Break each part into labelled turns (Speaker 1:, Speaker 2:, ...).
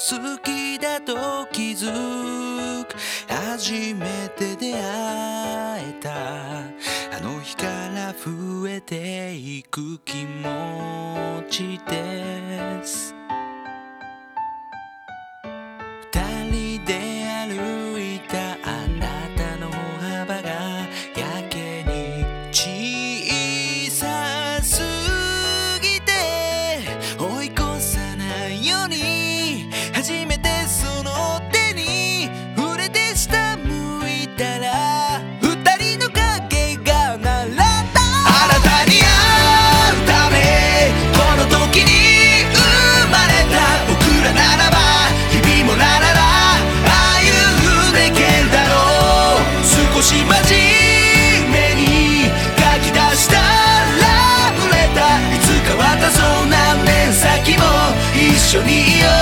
Speaker 1: 好きだと気づく。初めて出会えたあの日から増えていく気持ちです。二人で歩いたあなたの歩幅がやけに小さすぎて追い越さないように初めてその手に触れて下向いたら二人の影が並んだ。あなたに会うためこの時に生まれた僕らならば日々もラララ歩んでけるだろう。少し真面目に書き出したラブレターいつか渡そう何年先も一緒にいよ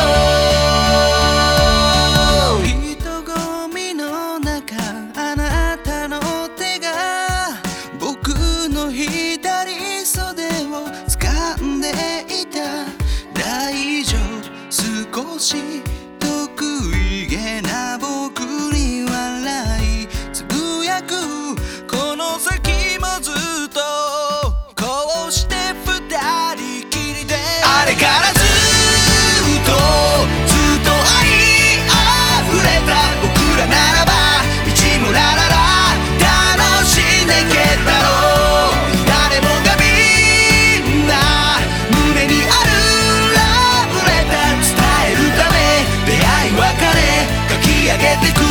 Speaker 1: う。人混みの中あなたの手が僕の左袖を掴んでいた。大丈夫少し得意げな僕に笑いつぶやく。この先もずっとこうして二人きりであれからずっと愛あふれた僕らならば道もラララ楽しんでけるだろう。誰もがみんな胸にあるラブレター伝えるため出会い別れ書き上げてく。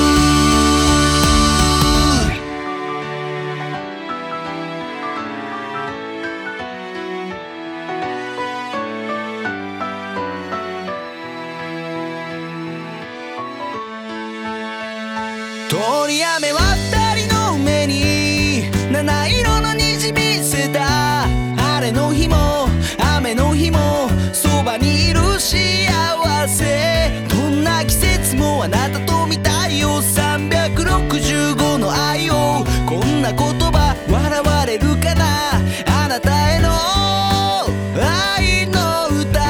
Speaker 1: 通り雨は二人の目に七色の虹見せた。晴れの日も雨の日もそばにいる幸せ。どんな季節もあなたと見たいよ。365の愛をこんな言葉笑われるかな。あなたへの愛の歌。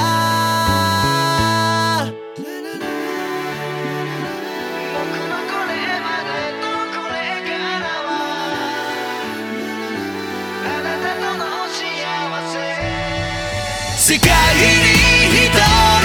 Speaker 1: 世界に一人